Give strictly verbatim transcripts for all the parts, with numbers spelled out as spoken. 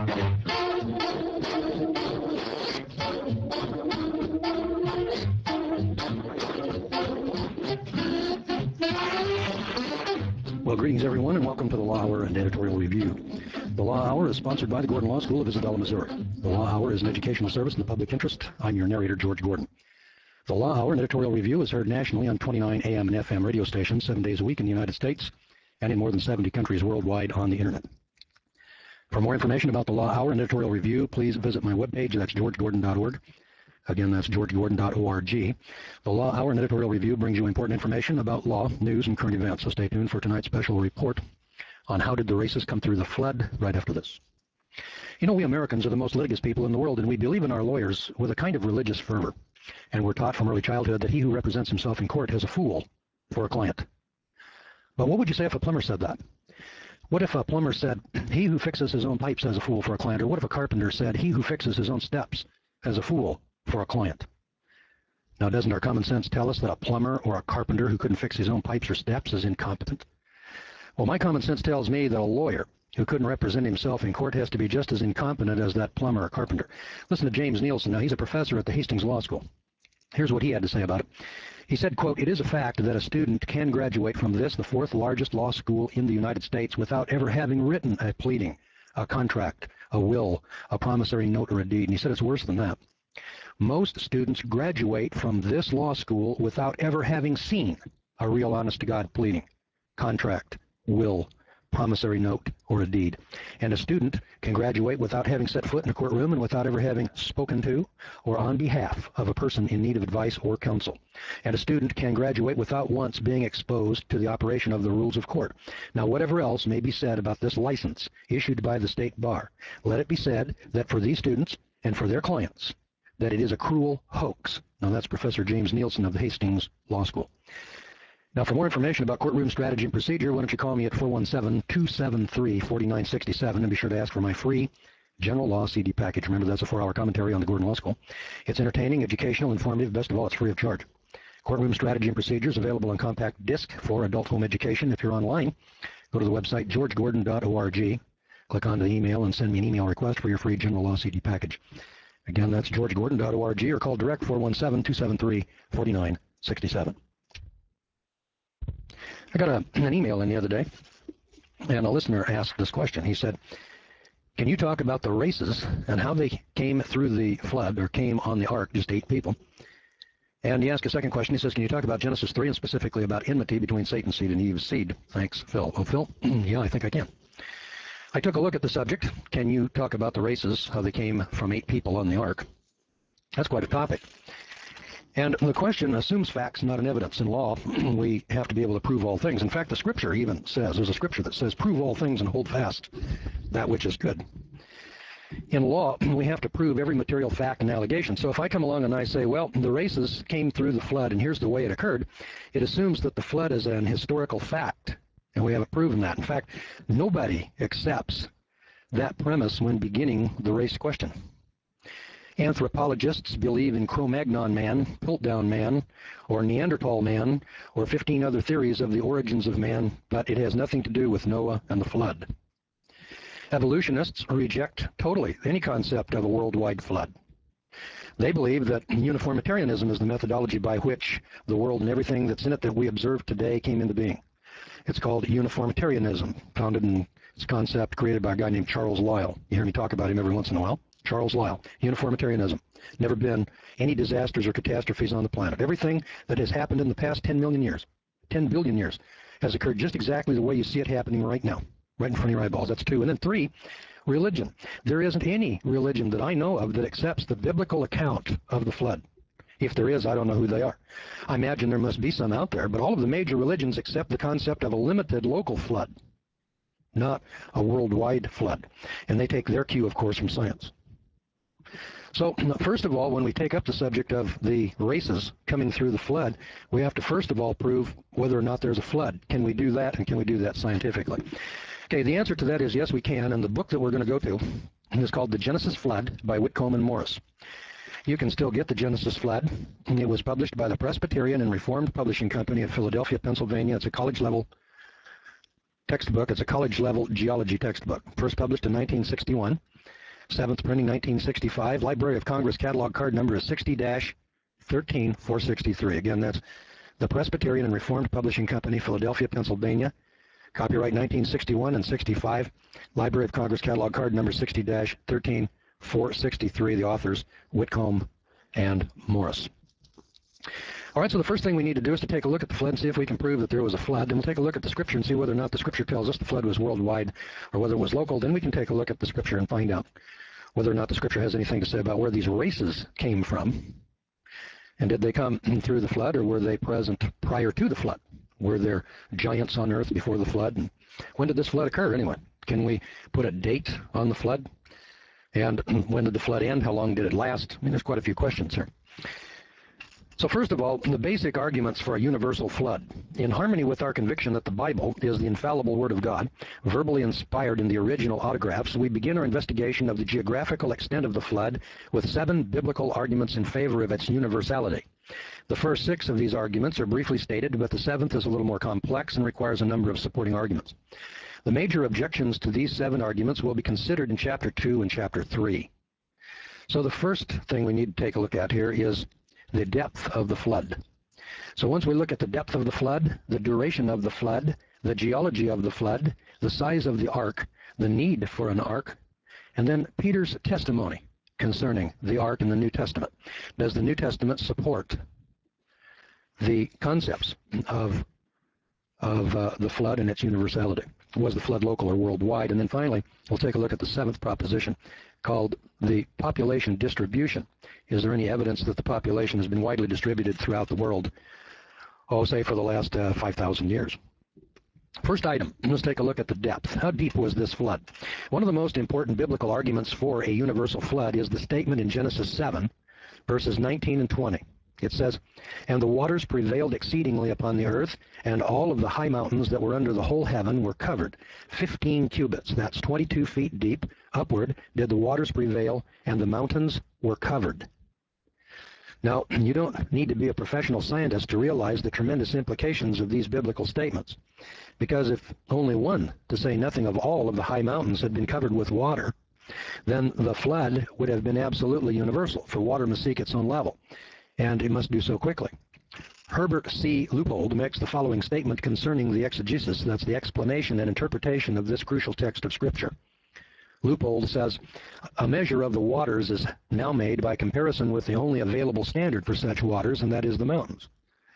Well, greetings, everyone, and welcome to the Law Hour and Editorial Review. The Law Hour is sponsored by the Gordon Law School of Isabella, Missouri. The Law Hour is an educational service in the public interest. I'm your narrator, George Gordon. The Law Hour and Editorial Review is heard nationally on twenty-nine A M and F M radio stations seven days a week in the United States and in more than seventy countries worldwide on the Internet. For more information about the Law Hour and Editorial Review, please visit my webpage. That's george gordon dot org. Again, that's george gordon dot org. The Law Hour and Editorial Review brings you important information about law, news, and current events. So stay tuned for tonight's special report on how did the races come through the flood right after this. You know, we Americans are the most litigious people in the world, and we believe in our lawyers with a kind of religious fervor. And we're taught from early childhood that he who represents himself in court has a fool for a client. But what would you say if a plumber said that? What if a plumber said, he who fixes his own pipes has a fool for a client? Or what if a carpenter said, he who fixes his own steps has a fool for a client? Now, doesn't our common sense tell us that a plumber or a carpenter who couldn't fix his own pipes or steps is incompetent? Well, my common sense tells me that a lawyer who couldn't represent himself in court has to be just as incompetent as that plumber or carpenter. Listen to James Nielsen. Now, he's a professor at the Hastings Law School. Here's what he had to say about it. He said, quote, "It is a fact that a student can graduate from this, the fourth largest law school in the United States, without ever having written a pleading, a contract, a will, a promissory note, or a deed." And he said it's worse than that. Most students graduate from this law school without ever having seen a real honest-to-God pleading, contract, will, promissory note, or a deed. And a student can graduate without having set foot in a courtroom and without ever having spoken to or on behalf of a person in need of advice or counsel. And a student can graduate without once being exposed to the operation of the rules of court. Now, whatever else may be said about this license issued by the state bar, let it be said that for these students and for their clients, that it is a cruel hoax. Now, that's Professor James Nielsen of the Hastings Law School. Now, for more information about courtroom strategy and procedure, why don't you call me at four one seven, two seven three, four nine six seven, and be sure to ask for my free General Law C D package. Remember, that's a four-hour commentary on the Gordon Law School. It's entertaining, educational, informative. Best of all, it's free of charge. Courtroom strategy and procedures available on compact disc for adult home education. If you're online, go to the website george gordon dot org. Click on the email and send me an email request for your free General Law C D package. Again, that's george gordon dot org, or call direct four one seven, two seven three, four nine six seven. I got a, an email in the other day, and a listener asked this question. He said, can you talk about the races and how they came through the flood, or came on the ark, just eight people? And he asked a second question. He says, can you talk about Genesis three, and specifically about enmity between Satan's seed and Eve's seed? Thanks, Phil. Oh, Phil? Yeah, I think I can. I took a look at the subject. Can you talk about the races, how they came from eight people on the ark? That's quite a topic. And the question assumes facts, not an evidence. In law, we have to be able to prove all things. In fact, the scripture even says, there's a scripture that says, prove all things and hold fast that which is good. In law, we have to prove every material fact and allegation. So if I come along and I say, well, the races came through the flood, and here's the way it occurred, it assumes that the flood is an historical fact, and we haven't proven that. In fact, nobody accepts that premise when beginning the race question. Anthropologists believe in Cro-Magnon man, Piltdown man, or Neanderthal man, or fifteen other theories of the origins of man, but it has nothing to do with Noah and the flood. Evolutionists reject totally any concept of a worldwide flood. They believe that uniformitarianism is the methodology by which the world and everything that's in it that we observe today came into being. It's called uniformitarianism, founded in its concept created by a guy named Charles Lyell. You hear me talk about him every once in a while. Charles Lyell, uniformitarianism. Never been any disasters or catastrophes on the planet. Everything that has happened in the past ten million years, ten billion years, has occurred just exactly the way you see it happening right now, right in front of your eyeballs. That's two. And then three, religion. There isn't any religion that I know of that accepts the biblical account of the flood. If there is, I don't know who they are. I imagine there must be some out there, but all of the major religions accept the concept of a limited local flood, not a worldwide flood. And they take their cue, of course, from science. So, first of all, when we take up the subject of the races coming through the flood, we have to first of all prove whether or not there's a flood. Can we do that, and can we do that scientifically? Okay, the answer to that is yes, we can, and the book that we're going to go to is called The Genesis Flood by Whitcomb and Morris. You can still get The Genesis Flood. It was published by the Presbyterian and Reformed Publishing Company of Philadelphia, Pennsylvania. It's a college-level textbook. It's a college-level geology textbook. First published in nineteen sixty-one. Seventh printing nineteen sixty-five. Library of Congress catalog card number is sixty dash thirteen four sixty-three. Again, that's the Presbyterian and Reformed Publishing Company, Philadelphia, Pennsylvania. Copyright nineteen sixty-one and sixty-five. Library of Congress catalog card number sixty dash thirteen four sixty-three. The authors, Whitcomb and Morris. All right, so the first thing we need to do is to take a look at the flood and see if we can prove that there was a flood. Then we'll take a look at the Scripture and see whether or not the Scripture tells us the flood was worldwide or whether it was local. Then we can take a look at the Scripture and find out whether or not the Scripture has anything to say about where these races came from. And did they come through the flood, or were they present prior to the flood? Were there giants on earth before the flood? And when did this flood occur anyway? Can we put a date on the flood? And when did the flood end? How long did it last? I mean, there's quite a few questions here. So first of all, the basic arguments for a universal flood. In harmony with our conviction that the Bible is the infallible Word of God, verbally inspired in the original autographs, we begin our investigation of the geographical extent of the flood with seven biblical arguments in favor of its universality. The first six of these arguments are briefly stated, but the seventh is a little more complex and requires a number of supporting arguments. The major objections to these seven arguments will be considered in Chapter two and Chapter three. So the first thing we need to take a look at here is the depth of the flood. So once we look at the depth of the flood, the duration of the flood, the geology of the flood, the size of the ark, the need for an ark, and then Peter's testimony concerning the ark in the New Testament. Does the New Testament support the concepts of, of uh, the flood and its universality? Was the flood local or worldwide? And then finally, we'll take a look at the seventh proposition called the population distribution. Is there any evidence that the population has been widely distributed throughout the world, oh, say for the last uh, five thousand years? First item, let's take a look at the depth. How deep was this flood? One of the most important biblical arguments for a universal flood is the statement in Genesis seven, verses nineteen and twenty. It says, "And the waters prevailed exceedingly upon the earth, and all of the high mountains that were under the whole heaven were covered. Fifteen cubits," that's twenty-two feet deep, upward did the waters prevail, and the mountains were covered. Now, you don't need to be a professional scientist to realize the tremendous implications of these biblical statements. Because if only one, to say nothing of all of the high mountains, had been covered with water, then the flood would have been absolutely universal, for water must seek its own level, and it must do so quickly. Herbert C. Leupold makes the following statement concerning the exegesis, that's the explanation and interpretation of this crucial text of Scripture. Leupold says, "A measure of the waters is now made by comparison with the only available standard for such waters, and that is the mountains.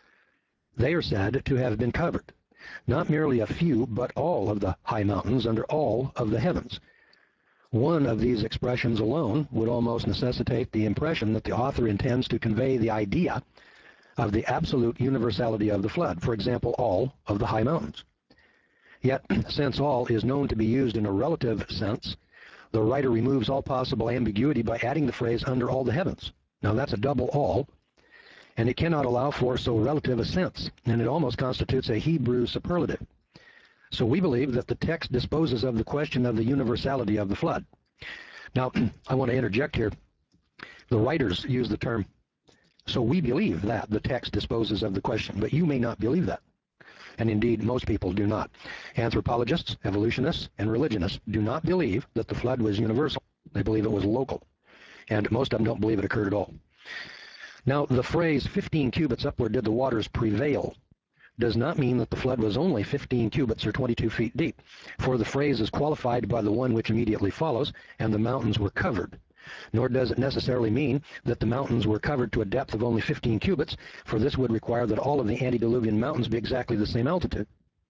They are said to have been covered, not merely a few, but all of the high mountains under all of the heavens." One of these expressions alone would almost necessitate the impression that the author intends to convey the idea of the absolute universality of the flood, for example, all of the high mountains. Yet, since all is known to be used in a relative sense, the writer removes all possible ambiguity by adding the phrase "under all the heavens." Now that's a double all, and it cannot allow for so relative a sense, and it almost constitutes a Hebrew superlative. So we believe that the text disposes of the question of the universality of the flood. Now, I want to interject here. The writers use the term, "so we believe that the text disposes of the question," but you may not believe that. And indeed, most people do not. Anthropologists, evolutionists, and religionists do not believe that the flood was universal. They believe it was local. And most of them don't believe it occurred at all. Now, the phrase fifteen cubits upward did the waters prevail does not mean that the flood was only fifteen cubits or twenty-two feet deep, for the phrase is qualified by the one which immediately follows, "and the mountains were covered." Nor does it necessarily mean that the mountains were covered to a depth of only fifteen cubits, for this would require that all of the antediluvian mountains be exactly the same altitude.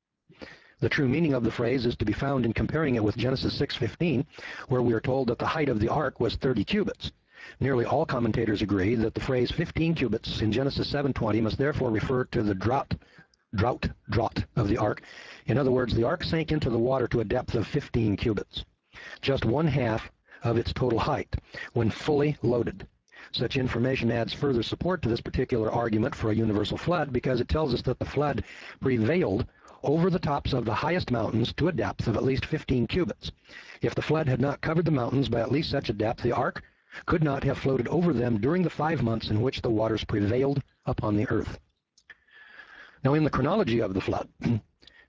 The true meaning of the phrase is to be found in comparing it with Genesis six fifteen, where we are told that the height of the ark was thirty cubits. Nearly all commentators agree that the phrase fifteen cubits in Genesis seven twenty must therefore refer to the drought drought, draught of the ark. In other words, the ark sank into the water to a depth of fifteen cubits, just one half of its total height, when fully loaded. Such information adds further support to this particular argument for a universal flood, because it tells us that the flood prevailed over the tops of the highest mountains to a depth of at least fifteen cubits. If the flood had not covered the mountains by at least such a depth, the ark could not have floated over them during the five months in which the waters prevailed upon the earth. Now, in the chronology of the flood,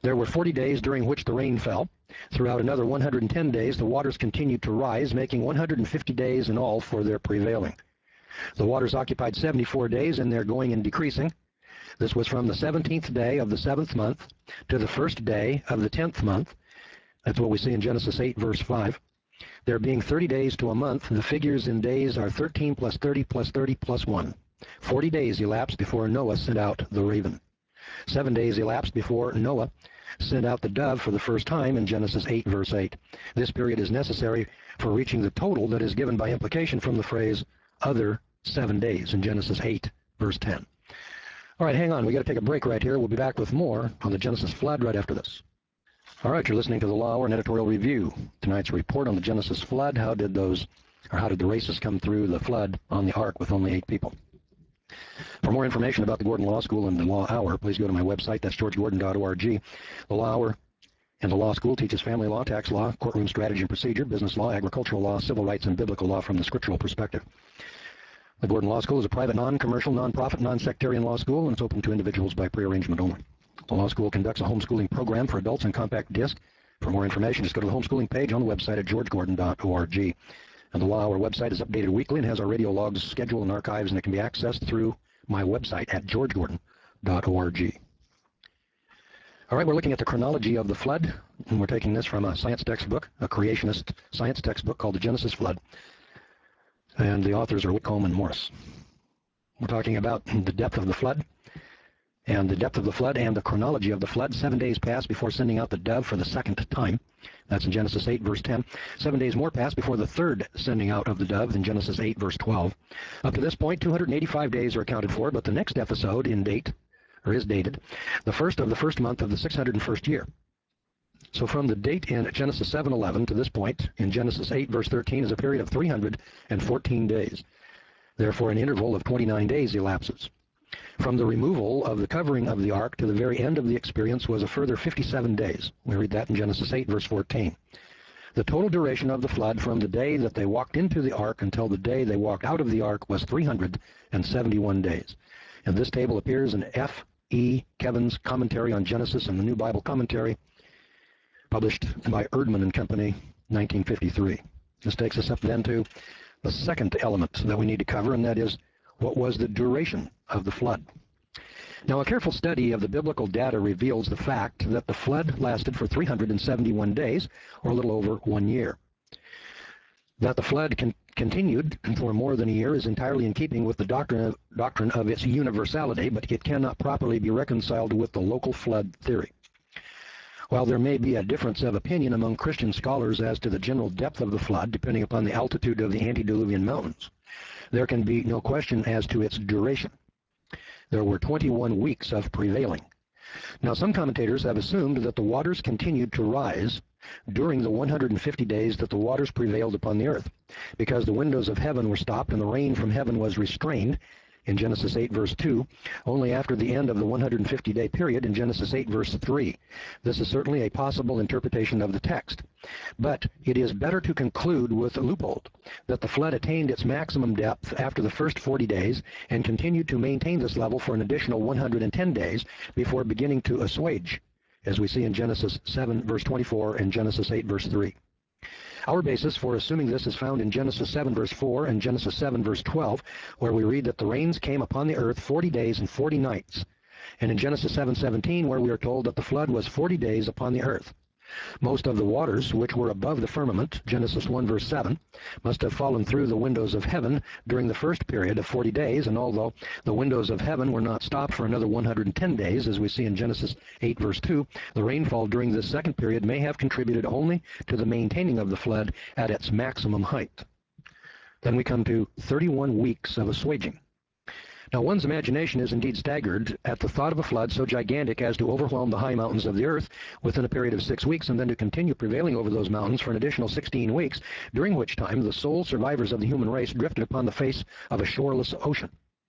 There were forty days during which the rain fell. Throughout another one hundred ten days, the waters continued to rise, making one hundred fifty days in all for their prevailing. The waters occupied seventy-four days in their going and decreasing. This was from the seventeenth day of the seventh month to the first day of the tenth month. That's what we see in Genesis eight, verse five. There being thirty days to a month, the figures in days are thirteen plus thirty plus thirty plus one. Forty days elapsed before Noah sent out the raven. Seven days elapsed before Noah sent out the dove for the first time in Genesis eight, verse eight. This period is necessary for reaching the total that is given by implication from the phrase other seven days in Genesis eight, verse ten. All right, hang on. We got to take a break right here. We'll be back with more on the Genesis flood right after this. All right, you're listening to the Law Hour and Editorial Review. Tonight's report on the Genesis flood. How did those, or how did the races come through the flood on the ark with only eight people? For more information about the Gordon Law School and the Law Hour, please go to my website. That's george gordon dot org. The Law Hour and the Law School teaches family law, tax law, courtroom strategy and procedure, business law, agricultural law, civil rights, and biblical law from the scriptural perspective. The Gordon Law School is a private, non-commercial, non-profit, non-sectarian law school, and it's open to individuals by prearrangement only. The law school conducts a homeschooling program for adults in compact disc. For more information, just go to the homeschooling page on the website at george gordon dot org. And the Law Hour website is updated weekly and has our radio logs, schedule, and archives, and it can be accessed through my website at george gordon dot org. All right, we're looking at the chronology of the flood, and we're taking this from a science textbook, a creationist science textbook called The Genesis Flood, and the authors are Whitcomb and Morris. We're talking about the depth of the flood, and the depth of the flood and the chronology of the flood. Seven days passed before sending out the dove for the second time. That's in Genesis eight, verse ten. Seven days more passed before the third sending out of the dove in Genesis eight, verse twelve. Up to this point, two hundred eighty-five days are accounted for, but the next episode in date, or is dated, the first of the first month of the six hundred first year. So from the date in Genesis seven eleven to this point in Genesis eight, verse thirteen, is a period of three hundred fourteen days. Therefore, an interval of twenty-nine days elapses. From the removal of the covering of the ark to the very end of the experience was a further fifty-seven days. We read that in Genesis eight, verse fourteen. The total duration of the flood from the day that they walked into the ark until the day they walked out of the ark was three hundred seventy-one days. And this table appears in F E Kevin's Commentary on Genesis and the New Bible Commentary, published by Erdman and Company, nineteen fifty-three. This takes us up then to the second element that we need to cover, and that is, what was the duration of the flood? Now, a careful study of the biblical data reveals the fact that the flood lasted for three hundred seventy-one days, or a little over one year. That the flood con continued for more than a year is entirely in keeping with the doctrine of, doctrine of its universality, but it cannot properly be reconciled with the local flood theory. While there may be a difference of opinion among Christian scholars as to the general depth of the flood, depending upon the altitude of the antediluvian mountains, there can be no question as to its duration. There were twenty-one weeks of prevailing. Now, some commentators have assumed that the waters continued to rise during the one hundred fifty days that the waters prevailed upon the earth, because the windows of heaven were stopped and the rain from heaven was restrained in Genesis eight, verse two, only after the end of the one hundred fifty day period in Genesis eight, verse three. This is certainly a possible interpretation of the text. But it is better to conclude with Leupold that the flood attained its maximum depth after the first forty days and continued to maintain this level for an additional one hundred ten days before beginning to assuage, as we see in Genesis seven, verse twenty-four and Genesis eight, verse three. Our basis for assuming this is found in Genesis seven, verse four and Genesis seven, verse twelve, where we read that the rains came upon the earth forty days and forty nights, and in Genesis seven seventeen, where we are told that the flood was forty days upon the earth. Most of the waters, which were above the firmament, Genesis one, verse seven, must have fallen through the windows of heaven during the first period of forty days, and although the windows of heaven were not stopped for another one hundred ten days, as we see in Genesis eight, verse two, the rainfall during this second period may have contributed only to the maintaining of the flood at its maximum height. Then we come to thirty-one weeks of assuaging. Now, one's imagination is indeed staggered at the thought of a flood so gigantic as to overwhelm the high mountains of the earth within a period of six weeks and then to continue prevailing over those mountains for an additional sixteen weeks, during which time the sole survivors of the human race drifted upon the face of a shoreless ocean.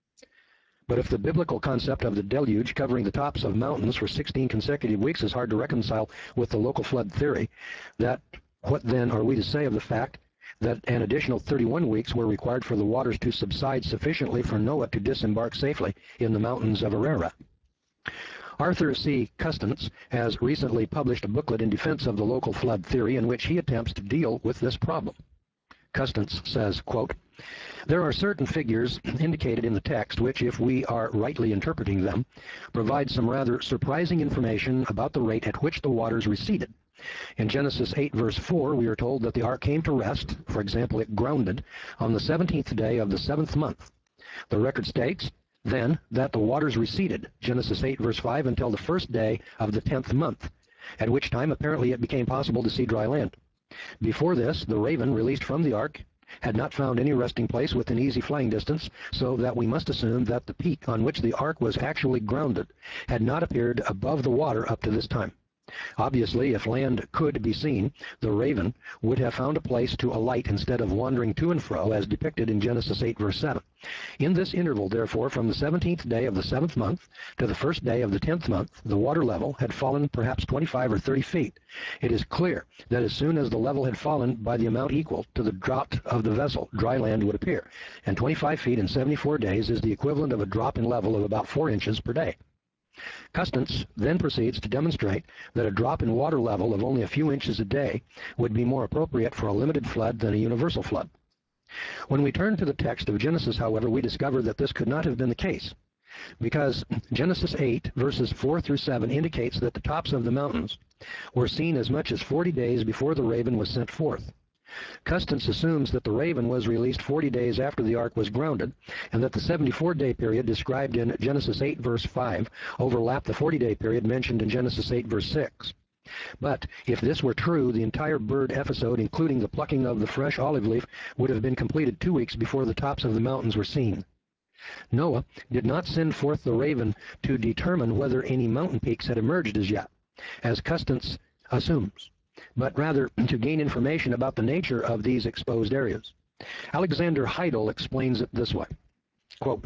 But if the biblical concept of the deluge covering the tops of mountains for sixteen consecutive weeks is hard to reconcile with the local flood theory, that what then are we to say of the fact that an additional thirty-one weeks were required for the waters to subside sufficiently for Noah to disembark safely in the mountains of Ararat? Arthur C. Custance has recently published a booklet in defense of the local flood theory in which he attempts to deal with this problem. Custance says, quote, "There are certain figures indicated in the text which, if we are rightly interpreting them, provide some rather surprising information about the rate at which the waters receded. In Genesis eight, verse four, we are told that the ark came to rest, for example, it grounded, on the seventeenth day of the seventh month. The record states, then, that the waters receded, Genesis eight, verse five, until the first day of the tenth month, at which time apparently it became possible to see dry land. Before this, the raven released from the ark had not found any resting place within easy flying distance, so that we must assume that the peak on which the ark was actually grounded had not appeared above the water up to this time. Obviously, if land could be seen, the raven would have found a place to alight instead of wandering to and fro as depicted in Genesis eight, verse seven. In this interval, therefore, from the seventeenth day of the seventh month to the first day of the tenth month, the water level had fallen perhaps twenty-five or thirty feet. It is clear that as soon as the level had fallen by the amount equal to the draught of the vessel, dry land would appear, and twenty-five feet in seventy-four days is the equivalent of a drop in level of about four inches per day. Custance then proceeds to demonstrate that a drop in water level of only a few inches a day would be more appropriate for a limited flood than a universal flood. When we turn to the text of Genesis, however, we discover that this could not have been the case, because Genesis eight, verses four through seven indicates that the tops of the mountains were seen as much as forty days before the raven was sent forth. Custance assumes that the raven was released forty days after the ark was grounded, and that the seventy-four day period described in Genesis eight, verse five, overlapped the forty day period mentioned in Genesis eight, verse six. But if this were true, the entire bird episode, including the plucking of the fresh olive leaf, would have been completed two weeks before the tops of the mountains were seen. Noah did not send forth the raven to determine whether any mountain peaks had emerged as yet, as Custance assumes, but rather to gain information about the nature of these exposed areas. Alexander Heidel explains it this way, quote,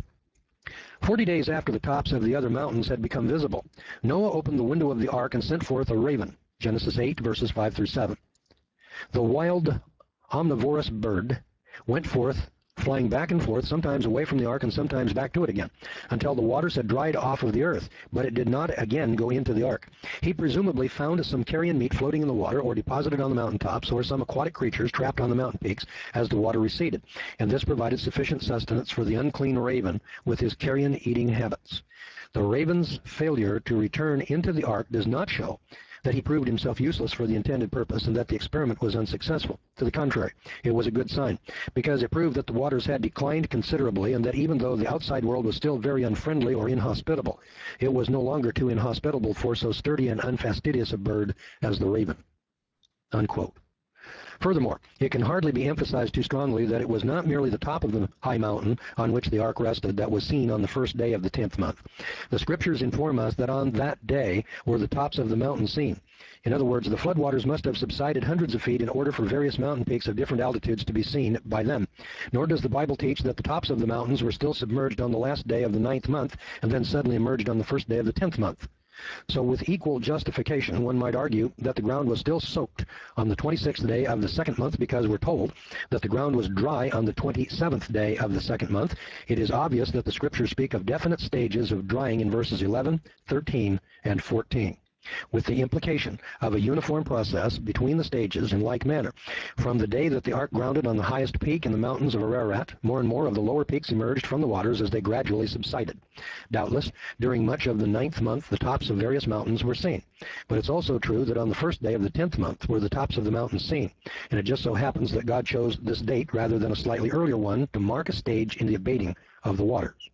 Forty days after the tops of the other mountains had become visible, Noah opened the window of the ark and sent forth a raven, Genesis eight, verses five through seven. The wild omnivorous bird went forth, flying back and forth, sometimes away from the ark and sometimes back to it again, until the waters had dried off of the earth, but it did not again go into the ark. He presumably found some carrion meat floating in the water, or deposited on the mountaintops, or some aquatic creatures trapped on the mountain peaks as the water receded, and this provided sufficient sustenance for the unclean raven with his carrion-eating habits. The raven's failure to return into the ark does not show that he proved himself useless for the intended purpose and that the experiment was unsuccessful. To the contrary, it was a good sign, because it proved that the waters had declined considerably and that even though the outside world was still very unfriendly or inhospitable, it was no longer too inhospitable for so sturdy and unfastidious a bird as the raven." Unquote. Furthermore, it can hardly be emphasized too strongly that it was not merely the top of the high mountain on which the ark rested that was seen on the first day of the tenth month. The scriptures inform us that on that day were the tops of the mountains seen. In other words, the floodwaters must have subsided hundreds of feet in order for various mountain peaks of different altitudes to be seen by them. Nor does the Bible teach that the tops of the mountains were still submerged on the last day of the ninth month and then suddenly emerged on the first day of the tenth month. So with equal justification, one might argue that the ground was still soaked on the twenty-sixth day of the second month, because we're told that the ground was dry on the twenty-seventh day of the second month. It is obvious that the scriptures speak of definite stages of drying in verses eleven, thirteen, and fourteen, with the implication of a uniform process between the stages in like manner. From the day that the ark grounded on the highest peak in the mountains of Ararat, more and more of the lower peaks emerged from the waters as they gradually subsided. Doubtless, during much of the ninth month, the tops of various mountains were seen. But it's also true that on the first day of the tenth month were the tops of the mountains seen. And it just so happens that God chose this date rather than a slightly earlier one to mark a stage in the abating of the waters.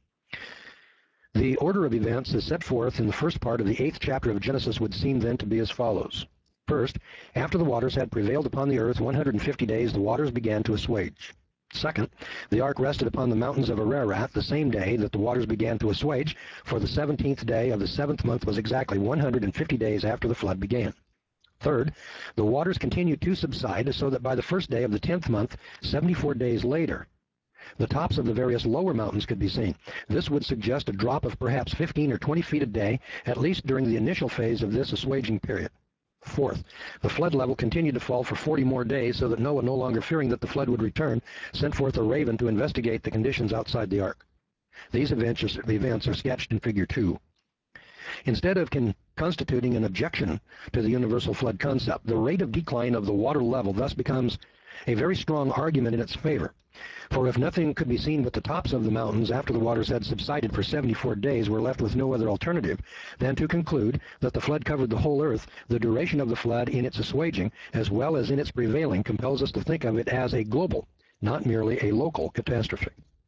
The order of events as set forth in the first part of the eighth chapter of Genesis would seem then to be as follows. First, after the waters had prevailed upon the earth one hundred fifty days, the waters began to assuage. Second, the ark rested upon the mountains of Ararat the same day that the waters began to assuage, for the seventeenth day of the seventh month was exactly one hundred fifty days after the flood began. Third, the waters continued to subside, so that by the first day of the tenth month, seventy-four days later, the tops of the various lower mountains could be seen. This would suggest a drop of perhaps fifteen or twenty feet a day, at least during the initial phase of this assuaging period. Fourth, the flood level continued to fall for forty more days, so that Noah, no longer fearing that the flood would return, sent forth a raven to investigate the conditions outside the ark. These events are, events are sketched in Figure two. Instead of con constituting an objection to the universal flood concept, the rate of decline of the water level thus becomes a very strong argument in its favor. For if nothing could be seen but the tops of the mountains after the waters had subsided for seventy-four days, we're left with no other alternative than to conclude that the flood covered the whole earth. The duration of the flood in its assuaging, as well as in its prevailing, compels us to think of it as a global, not merely a local catastrophe.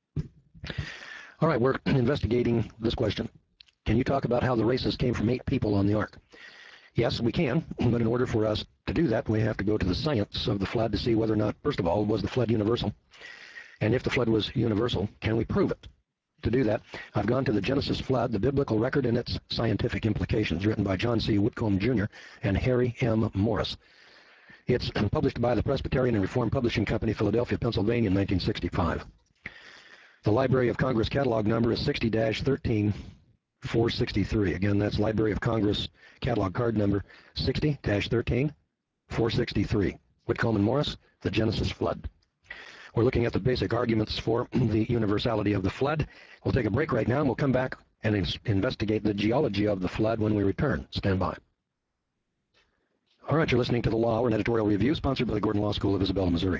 All right, we're investigating this question. Can you talk about how the races came from eight people on the ark? Yes, we can, but in order for us to do that, we have to go to the science of the flood to see whether or not, first of all, was the flood universal? And if the flood was universal, can we prove it? To do that, I've gone to the Genesis flood, the biblical record and its scientific implications, written by John C. Whitcomb, Junior and Harry M. Morris. It's published by the Presbyterian and Reformed Publishing Company, Philadelphia, Pennsylvania, in nineteen sixty-five. The Library of Congress catalog number is sixty dash thirteen four sixty-three. Again, that's Library of Congress catalog card number sixty dash thirteen four sixty-three. Whitcomb and Morris, the Genesis flood. We're looking at the basic arguments for the universality of the flood. We'll take a break right now, and we'll come back and investigate the geology of the flood when we return. Stand by. All right, you're listening to The Law Hour, an editorial review sponsored by the Gordon Law School of Isabella, Missouri.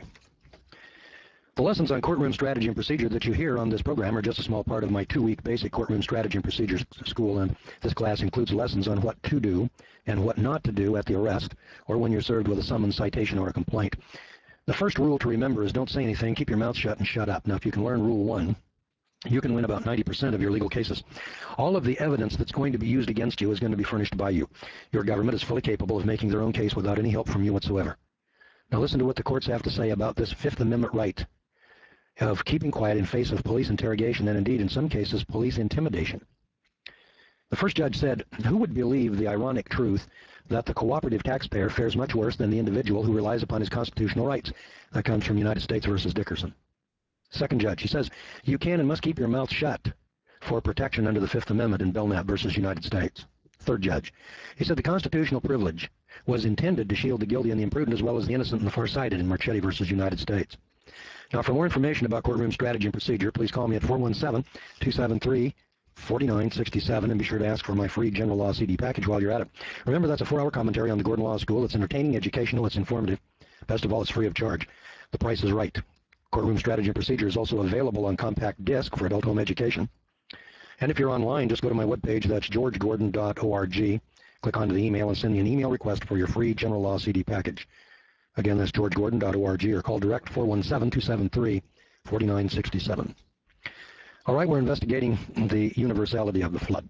The lessons on courtroom strategy and procedure that you hear on this program are just a small part of my two-week basic courtroom strategy and procedures school, and this class includes lessons on what to do and what not to do at the arrest or when you're served with a summons, citation, or a complaint. The first rule to remember is don't say anything, keep your mouth shut, and shut up. Now, if you can learn Rule one, you can win about ninety percent of your legal cases. All of the evidence that's going to be used against you is going to be furnished by you. Your government is fully capable of making their own case without any help from you whatsoever. Now, listen to what the courts have to say about this Fifth Amendment right of keeping quiet in face of police interrogation and, indeed, in some cases, police intimidation. The first judge said, "Who would believe the ironic truth that the cooperative taxpayer fares much worse than the individual who relies upon his constitutional rights?" That comes from United States versus Dickerson. Second judge, he says, "You can and must keep your mouth shut for protection under the Fifth Amendment in Belknap versus United States." Third judge, he said, "The constitutional privilege was intended to shield the guilty and the imprudent as well as the innocent and the farsighted in Marchetti versus United States." Now, for more information about courtroom strategy and procedure, please call me at four one seven, two seven three, four nine six seven, and be sure to ask for my free general law C D package while you're at it. Remember, that's a four-hour commentary on the Gordon Law School. It's entertaining, educational, it's informative. Best of all, it's free of charge. The price is right. Courtroom strategy and procedure is also available on compact disc for adult home education. And if you're online, just go to my webpage. That's george gordon dot org. Click onto the email and send me an email request for your free general law C D package. Again, that's george gordon dot org, or call direct four one seven, two seven three, four nine six seven. All right, we're investigating the universality of the flood.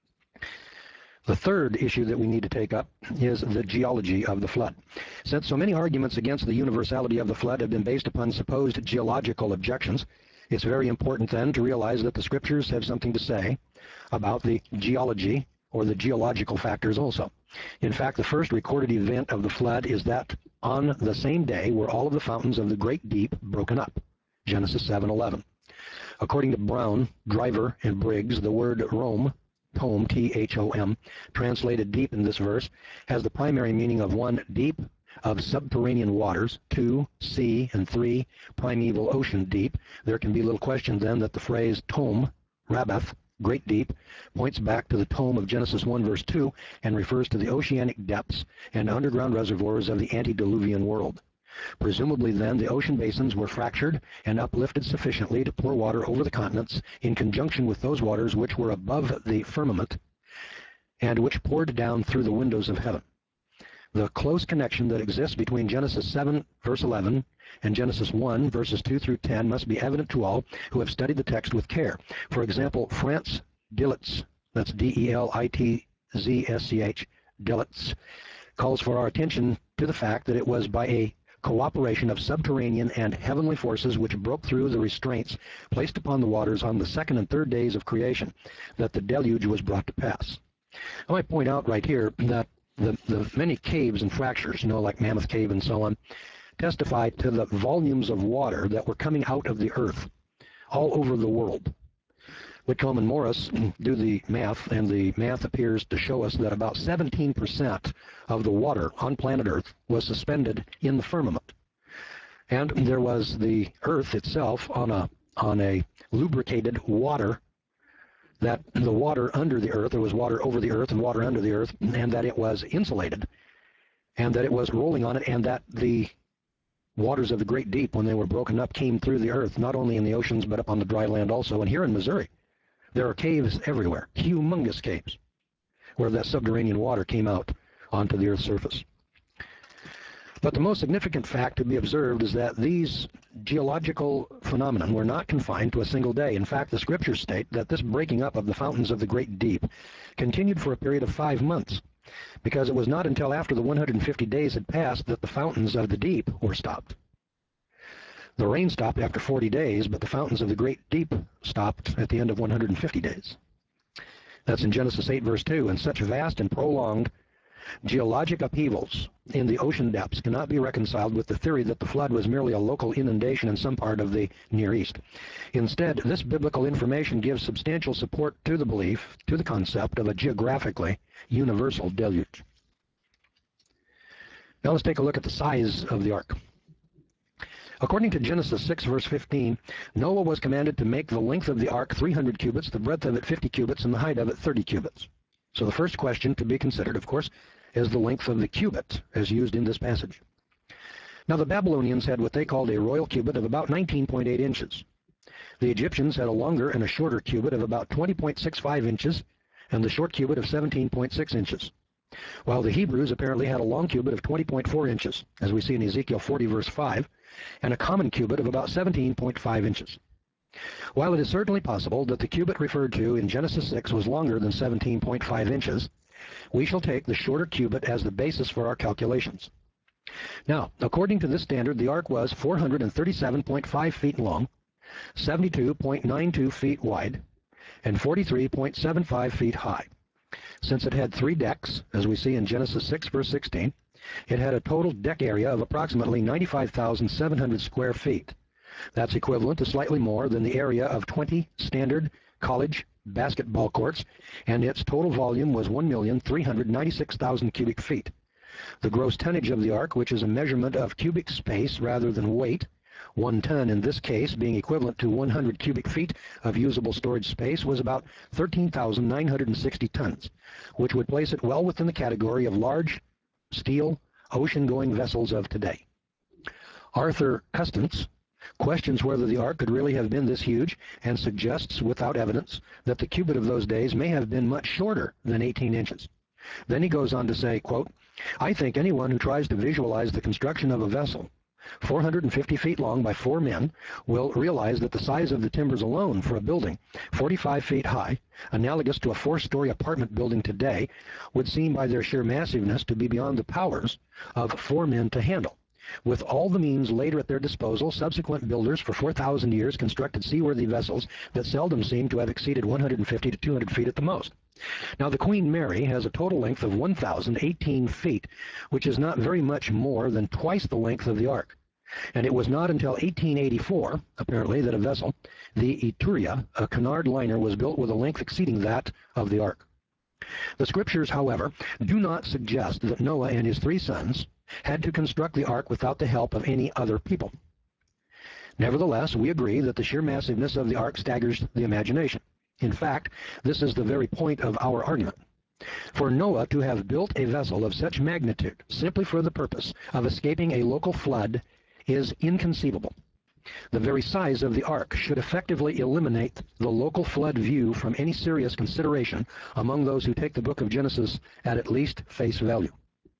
The third issue that we need to take up is the geology of the flood. Since so many arguments against the universality of the flood have been based upon supposed geological objections, it's very important then to realize that the scriptures have something to say about the geology or the geological factors also. In fact, the first recorded event of the flood is that on the same day were all of the fountains of the great deep broken up. Genesis seven eleven. According to Brown, Driver, and Briggs, the word Rome, Thom, T H O M, translated deep in this verse, has the primary meaning of one, deep of subterranean waters, two, sea, and three, primeval ocean deep. There can be little question then that the phrase Thom, Rabbath, great deep, points back to the tome of Genesis one verse two and refers to the oceanic depths and underground reservoirs of the antediluvian world. Presumably then, the ocean basins were fractured and uplifted sufficiently to pour water over the continents in conjunction with those waters which were above the firmament and which poured down through the windows of heaven. The close connection that exists between Genesis seven verse eleven and Genesis one verses two through ten must be evident to all who have studied the text with care. For example, Frantz Delitzsch, that's D E L I T Z S C H, Delitzsch, calls for our attention to the fact that it was by a cooperation of subterranean and heavenly forces which broke through the restraints placed upon the waters on the second and third days of creation that the deluge was brought to pass. I might point out right here that the, the many caves and fractures, you know, like Mammoth Cave and so on, testify to the volumes of water that were coming out of the earth all over the world. Whitcomb and Morris do the math, and the math appears to show us that about seventeen percent of the water on planet Earth was suspended in the firmament. And there was the Earth itself on a, on a lubricated water that the water under the earth, there was water over the earth and water under the earth, and that it was insulated, and that it was rolling on it, and that the waters of the great deep, when they were broken up, came through the earth, not only in the oceans, but up on the dry land also. And here in Missouri, there are caves everywhere, humongous caves, where that subterranean water came out onto the earth's surface. But the most significant fact to be observed is that these geological phenomena were not confined to a single day. In fact, the scriptures state that this breaking up of the fountains of the great deep continued for a period of five months, because it was not until after the one hundred fifty days had passed that the fountains of the deep were stopped. The rain stopped after forty days, but the fountains of the great deep stopped at the end of one hundred fifty days. That's in Genesis eight, verse two. And such vast and prolonged geologic upheavals in the ocean depths cannot be reconciled with the theory that the flood was merely a local inundation in some part of the Near East. Instead, this biblical information gives substantial support to the belief, to the concept of a geographically universal deluge. Now let's take a look at the size of the ark. According to Genesis six, verse fifteen, Noah was commanded to make the length of the ark three hundred cubits, the breadth of it fifty cubits, and the height of it thirty cubits. So the first question to be considered, of course, is the length of the cubit as used in this passage. Now the Babylonians had what they called a royal cubit of about nineteen point eight inches. The Egyptians had a longer and a shorter cubit of about twenty point six five inches and the short cubit of seventeen point six inches. While the Hebrews apparently had a long cubit of twenty point four inches, as we see in Ezekiel forty, verse five, and a common cubit of about seventeen point five inches. While it is certainly possible that the cubit referred to in Genesis six was longer than seventeen point five inches, we shall take the shorter cubit as the basis for our calculations. Now, according to this standard, the ark was four hundred thirty-seven point five feet long, seventy-two point nine two feet wide, and forty-three point seven five feet high. Since it had three decks, as we see in Genesis six, verse sixteen, it had a total deck area of approximately ninety-five thousand seven hundred square feet. That's equivalent to slightly more than the area of twenty standard college basketball courts, and its total volume was one million three hundred ninety-six thousand cubic feet. The gross tonnage of the ark, which is a measurement of cubic space rather than weight, one ton in this case being equivalent to one hundred cubic feet of usable storage space, was about thirteen thousand nine hundred sixty tons, which would place it well within the category of large steel ocean-going vessels of today. Arthur Custance questions whether the ark could really have been this huge and suggests without evidence that the cubit of those days may have been much shorter than eighteen inches. Then he goes on to say, quote, I think anyone who tries to visualize the construction of a vessel four hundred fifty feet long by four men will realize that the size of the timbers alone for a building forty-five feet high, analogous to a four-story apartment building today, would seem by their sheer massiveness to be beyond the powers of four men to handle. With all the means later at their disposal, subsequent builders for four thousand years constructed seaworthy vessels that seldom seem to have exceeded one hundred fifty to two hundred feet at the most. Now, the Queen Mary has a total length of one thousand eighteen feet, which is not very much more than twice the length of the ark. And it was not until eighteen eighty-four, apparently, that a vessel, the Etruria, a Cunard liner, was built with a length exceeding that of the ark. The scriptures, however, do not suggest that Noah and his three sons had to construct the ark without the help of any other people. Nevertheless, we agree that the sheer massiveness of the ark staggers the imagination. In fact, this is the very point of our argument. For Noah to have built a vessel of such magnitude simply for the purpose of escaping a local flood is inconceivable. The very size of the ark should effectively eliminate the local flood view from any serious consideration among those who take the book of Genesis at at least face value.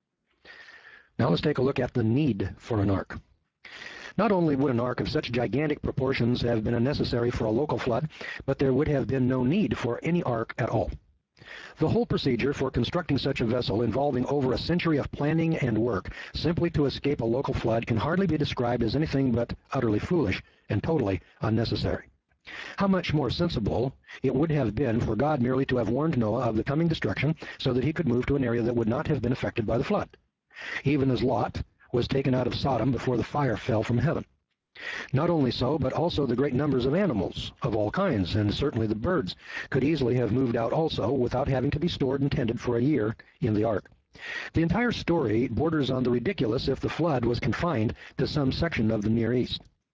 Now let's take a look at the need for an ark. Not only would an ark of such gigantic proportions have been unnecessary for a local flood, but there would have been no need for any ark at all. The whole procedure for constructing such a vessel, involving over a century of planning and work simply to escape a local flood, can hardly be described as anything but utterly foolish and totally unnecessary. How much more sensible it would have been for God merely to have warned Noah of the coming destruction so that he could move to an area that would not have been affected by the flood, even as Lot was taken out of Sodom before the fire fell from heaven. Not only so, but also the great numbers of animals of all kinds, and certainly the birds, could easily have moved out also without having to be stored and tended for a year in the ark. The entire story borders on the ridiculous if the flood was confined to some section of the Near East.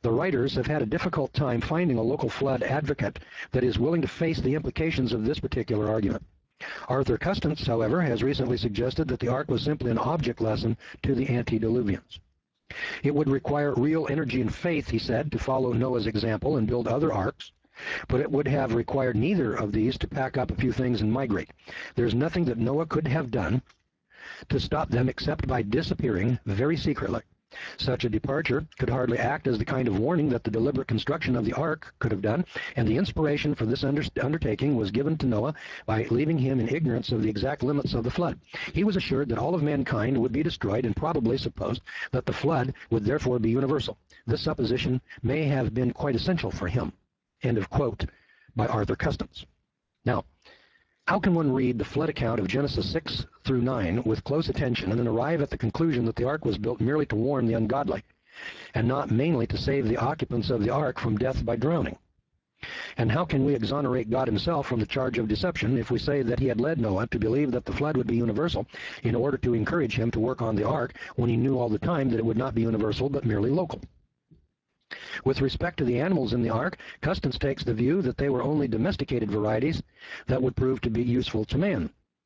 The writers have had a difficult time finding a local flood advocate that is willing to face the implications of this particular argument. Arthur Custance, however, has recently suggested that the ark was simply an object lesson to the antediluvians. It would require real energy and faith, he said, to follow Noah's example and build other arks, but it would have required neither of these to pack up a few things and migrate. There's nothing that Noah could have done to stop them except by disappearing very secretly. Such a departure could hardly act as the kind of warning that the deliberate construction of the ark could have done, and the inspiration for this under undertaking was given to Noah by leaving him in ignorance of the exact limits of the flood. He was assured that all of mankind would be destroyed and probably supposed that the flood would therefore be universal. This supposition may have been quite essential for him. End of quote by Arthur Custance. Now, how can one read the flood account of Genesis six through nine with close attention and then arrive at the conclusion that the ark was built merely to warn the ungodly, and not mainly to save the occupants of the ark from death by drowning? And how can we exonerate God himself from the charge of deception if we say that he had led Noah to believe that the flood would be universal in order to encourage him to work on the ark when he knew all the time that it would not be universal but merely local? With respect to the animals in the ark, Custance takes the view that they were only domesticated varieties that would prove to be useful to man.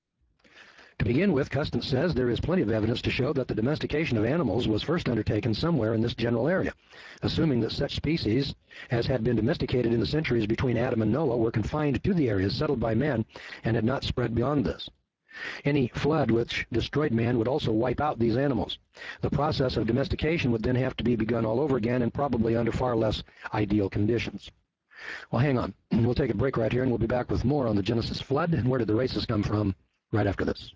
To begin with, Custance says there is plenty of evidence to show that the domestication of animals was first undertaken somewhere in this general area, assuming that such species as had been domesticated in the centuries between Adam and Noah were confined to the areas settled by man and had not spread beyond this. Any flood which destroyed man would also wipe out these animals. The process of domestication would then have to be begun all over again and probably under far less ideal conditions. Well, hang on. We'll take a break right here and we'll be back with more on the Genesis flood and where did the races come from right after this.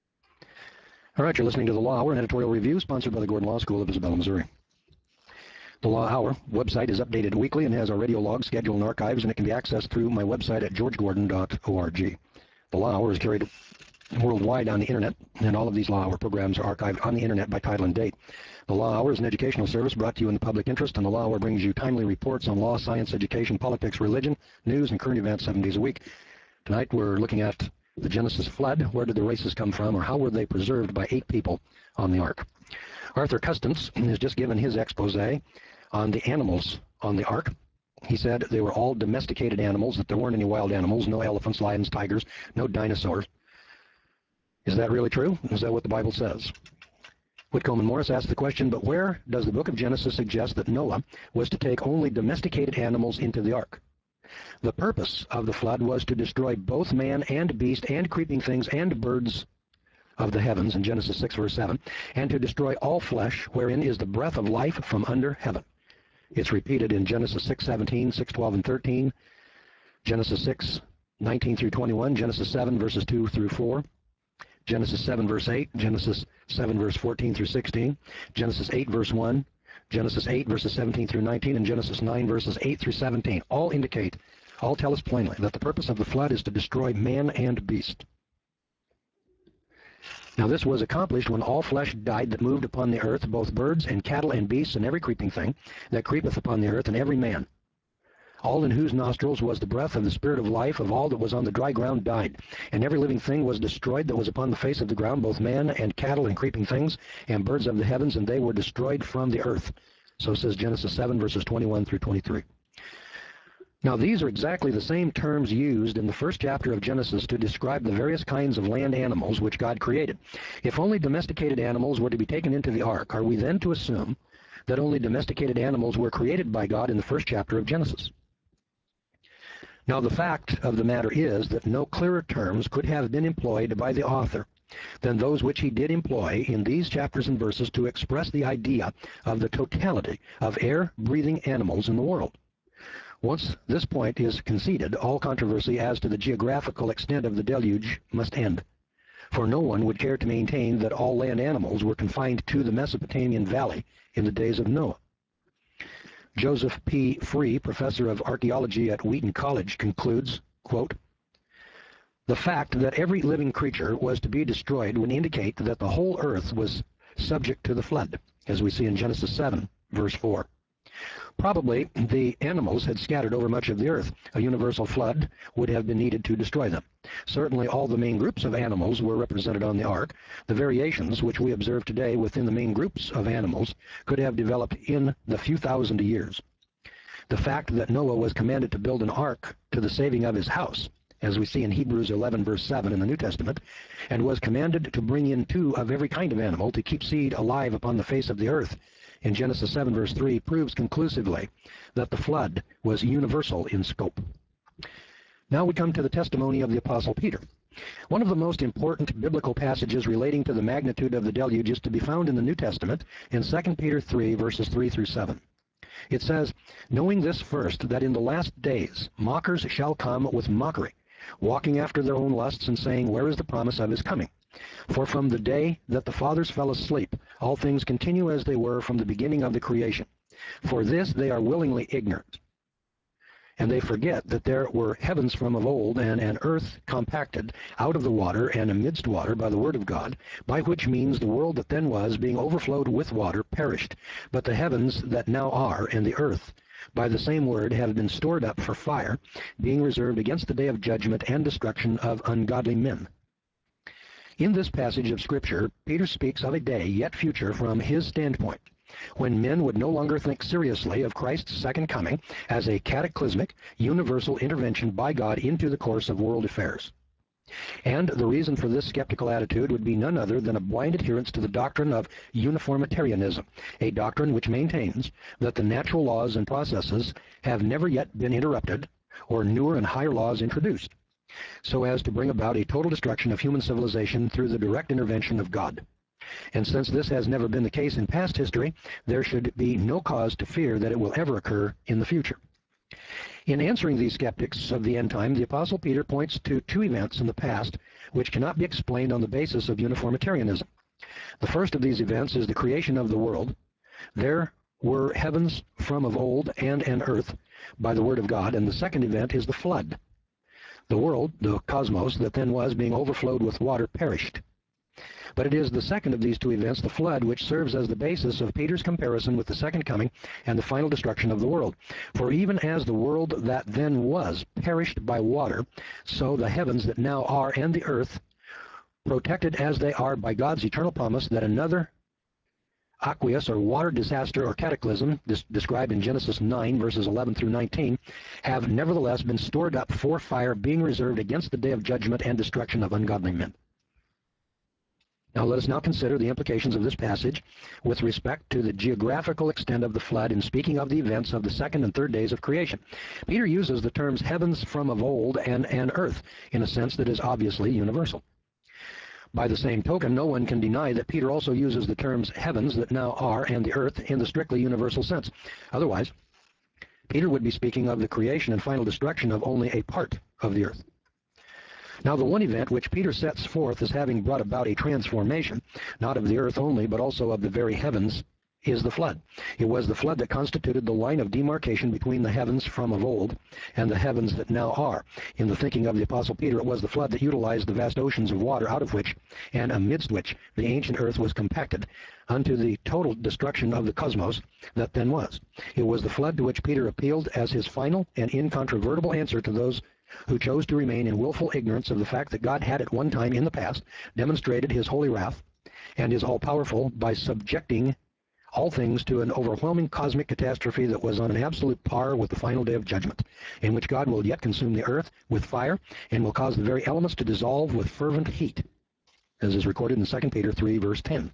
All right, you're listening to The Law Hour, an editorial review sponsored by the Gordon Law School of Isabella, Missouri. The Law Hour website is updated weekly and has our radio log, schedule, and archives, and it can be accessed through my website at george gordon dot org. The Law Hour is carried worldwide on the internet, and all of these Law Hour programs are archived on the internet by title and date. The Law Hour is an educational service brought to you in the public interest, and the Law Hour brings you timely reports on law, science, education, politics, religion, news, and current events seven days a week. Tonight we're looking at the Genesis flood. Where did the races come from, or how were they preserved by eight people on the ark? Arthur Custance has just given his expose on the animals on the ark. He said they were all domesticated animals, that there weren't any wild animals, no elephants, lions, tigers, no dinosaurs. Is that really true? Is that what the Bible says? Whitcomb and Morris asked the question, but where does the book of Genesis suggest that Noah was to take only domesticated animals into the ark? The purpose of the flood was to destroy both man and beast and creeping things and birds of the heavens in Genesis six verse seven, and to destroy all flesh wherein is the breath of life from under heaven. It's repeated in Genesis six seventeen, six twelve, and thirteen, Genesis six nineteen through twenty-one, Genesis seven verses two through four, Genesis seven verse eight, Genesis seven verse fourteen through sixteen, Genesis eight verse one, Genesis eight verses seventeen through nineteen, and Genesis nine verses eight through seventeen. All indicate, all tell us plainly that the purpose of the flood is to destroy man and beast. Now this was accomplished when all flesh died that moved upon the earth, both birds and cattle and beasts and every creeping thing that creepeth upon the earth, and every man. All in whose nostrils was the breath of the spirit of life of all that was on the dry ground died. And every living thing was destroyed that was upon the face of the ground, both man and cattle and creeping things and birds of the heavens, and they were destroyed from the earth. So says Genesis seven verses twenty-one through twenty-three. Now these are exactly the same terms used in the first chapter of Genesis to describe the various kinds of land animals which God created. If only domesticated animals were to be taken into the ark, are we then to assume that only domesticated animals were created by God in the first chapter of Genesis? Now the fact of the matter is that no clearer terms could have been employed by the author than those which he did employ in these chapters and verses to express the idea of the totality of air-breathing animals in the world. Once this point is conceded, all controversy as to the geographical extent of the deluge must end, for no one would care to maintain that all land animals were confined to the Mesopotamian valley in the days of Noah. Joseph P. Free, professor of archaeology at Wheaton College, concludes, quote, "The fact that every living creature was to be destroyed would indicate that the whole earth was subject to the flood, as we see in Genesis seven, verse four. Probably the animals had scattered over much of the earth. A universal flood would have been needed to destroy them. Certainly all the main groups of animals were represented on the ark. The variations which we observe today within the main groups of animals could have developed in the few thousand years The fact that Noah was commanded to build an ark to the saving of his house, as we see in Hebrews eleven, verse seven in the New Testament, and was commanded to bring in two of every kind of animal to keep seed alive upon the face of the earth, in Genesis seven, verse three, proves conclusively that the flood was universal in scope. Now we come to the testimony of the Apostle Peter. One of the most important biblical passages relating to the magnitude of the deluge is to be found in the New Testament in Second Peter three, verses three through seven. It says, "Knowing this first, that in the last days mockers shall come with mockery, walking after their own lusts, and saying, Where is the promise of his coming? For from the day that the fathers fell asleep, all things continue as they were from the beginning of the creation. For this they are willingly ignorant. And they forget that there were heavens from of old, and an earth compacted out of the water and amidst water by the word of God, by which means the world that then was, being overflowed with water, perished. But the heavens that now are, and the earth, by the same word, have been stored up for fire, being reserved against the day of judgment and destruction of ungodly men." In this passage of Scripture, Peter speaks of a day yet future from his standpoint, when men would no longer think seriously of Christ's second coming as a cataclysmic, universal intervention by God into the course of world affairs. And the reason for this skeptical attitude would be none other than a blind adherence to the doctrine of uniformitarianism, a doctrine which maintains that the natural laws and processes have never yet been interrupted or newer and higher laws introduced, so as to bring about a total destruction of human civilization through the direct intervention of God. And since this has never been the case in past history, there should be no cause to fear that it will ever occur in the future. In answering these skeptics of the end time, the Apostle Peter points to two events in the past which cannot be explained on the basis of uniformitarianism. The first of these events is the creation of the world. There were heavens from of old and an earth by the word of God, and the second event is the flood. The world, the cosmos that then was, being overflowed with water, perished. But it is the second of these two events, the flood, which serves as the basis of Peter's comparison with the second coming and the final destruction of the world. For even as the world that then was perished by water, so the heavens that now are and the earth, protected as they are by God's eternal promise that another aqueous or water disaster or cataclysm, this described in Genesis nine, verses eleven through nineteen, have nevertheless been stored up for fire, being reserved against the day of judgment and destruction of ungodly men. Now let us now consider the implications of this passage with respect to the geographical extent of the flood in speaking of the events of the second and third days of creation. Peter uses the terms heavens from of old and an earth in a sense that is obviously universal. By the same token, no one can deny that Peter also uses the terms heavens that now are and the earth in the strictly universal sense. Otherwise, Peter would be speaking of the creation and final destruction of only a part of the earth. Now, the one event which Peter sets forth as having brought about a transformation, not of the earth only, but also of the very heavens, is the flood. It was the flood that constituted the line of demarcation between the heavens from of old and the heavens that now are. In the thinking of the Apostle Peter, it was the flood that utilized the vast oceans of water out of which and amidst which the ancient earth was compacted unto the total destruction of the cosmos that then was. It was the flood to which Peter appealed as his final and incontrovertible answer to those who chose to remain in willful ignorance of the fact that God had at one time in the past demonstrated his holy wrath and is all-powerful by subjecting all things to an overwhelming cosmic catastrophe that was on an absolute par with the final day of judgment, in which God will yet consume the earth with fire and will cause the very elements to dissolve with fervent heat, as is recorded in Second Peter three, verse ten.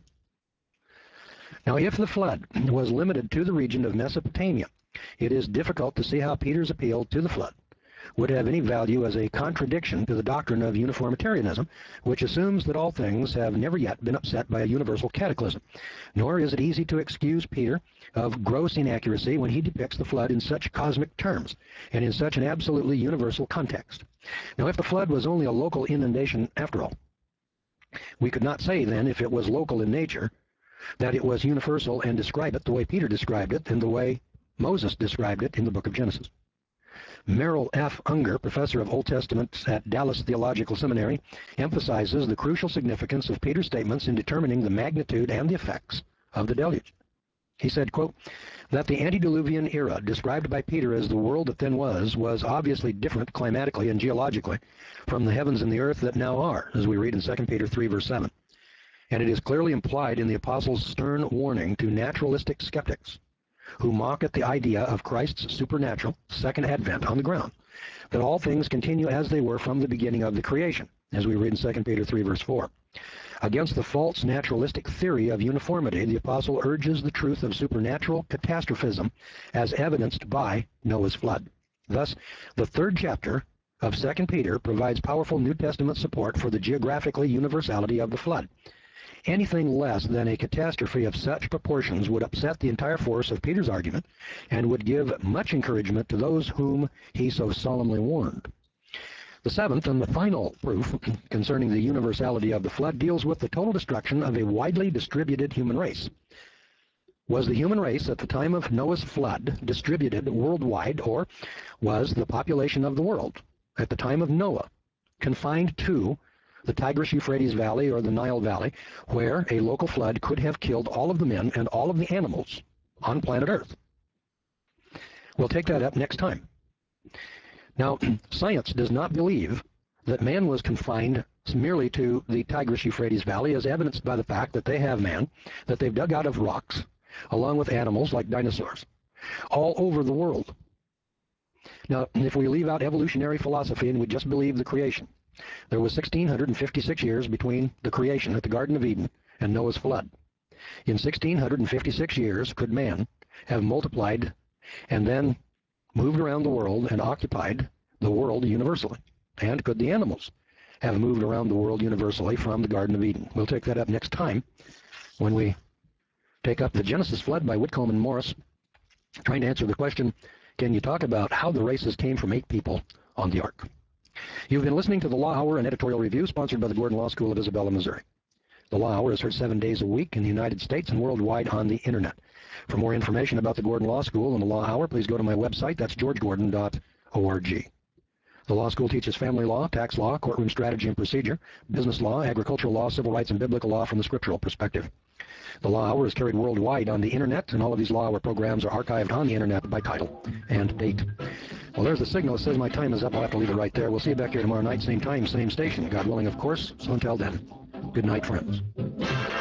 Now, if the flood was limited to the region of Mesopotamia, it is difficult to see how Peter's appeal to the flood would have any value as a contradiction to the doctrine of uniformitarianism, which assumes that all things have never yet been upset by a universal cataclysm. Nor is it easy to excuse Peter of gross inaccuracy when he depicts the flood in such cosmic terms and in such an absolutely universal context. Now, if the flood was only a local inundation after all, we could not say then, if it was local in nature, that it was universal and describe it the way Peter described it and the way Moses described it in the book of Genesis. Merrill F. Unger, professor of Old Testament at Dallas Theological Seminary, emphasizes the crucial significance of Peter's statements in determining the magnitude and the effects of the deluge. He said, quote, that the antediluvian era described by Peter as the world that then was, was obviously different climatically and geologically from the heavens and the earth that now are, as we read in Second Peter three, verse seven. And it is clearly implied in the apostle's stern warning to naturalistic skeptics who mock at the idea of Christ's supernatural second advent on the ground, that all things continue as they were from the beginning of the creation, as we read in Second Peter three, verse four. Against the false naturalistic theory of uniformity, the apostle urges the truth of supernatural catastrophism as evidenced by Noah's flood. Thus, the third chapter of Second Peter provides powerful New Testament support for the geographically universality of the flood. Anything less than a catastrophe of such proportions would upset the entire force of Peter's argument and would give much encouragement to those whom he so solemnly warned. The seventh and the final proof concerning the universality of the flood deals with the total destruction of a widely distributed human race. Was the human race at the time of Noah's flood distributed worldwide, or was the population of the world at the time of Noah confined to the Tigris-Euphrates Valley or the Nile Valley, where a local flood could have killed all of the men and all of the animals on planet Earth? We'll take that up next time. Now, science does not believe that man was confined merely to the Tigris-Euphrates Valley, as evidenced by the fact that they have man, that they've dug out of rocks, along with animals like dinosaurs, all over the world. Now, if we leave out evolutionary philosophy and we just believe the creation, there was one thousand six hundred fifty-six years between the creation at the Garden of Eden and Noah's flood. In one thousand six hundred fifty-six years, could man have multiplied and then moved around the world and occupied the world universally? And could the animals have moved around the world universally from the Garden of Eden? We'll take that up next time when we take up the Genesis flood by Whitcomb and Morris, trying to answer the question, can you talk about how the races came from eight people on the ark? You've been listening to the Law Hour, an editorial review sponsored by the Gordon Law School of Isabella, Missouri. The Law Hour is heard seven days a week in the United States and worldwide on the Internet. For more information about the Gordon Law School and the Law Hour, please go to my website. That's george gordon dot org. The law school teaches family law, tax law, courtroom strategy and procedure, business law, agricultural law, civil rights, and biblical law from the scriptural perspective. The Law Hour is carried worldwide on the Internet, and all of these Law Hour programs are archived on the Internet by title and date. Well, there's the signal. It says my time is up. I'll have to leave it right there. We'll see you back here tomorrow night, same time, same station. God willing, of course. So until then, good night, friends.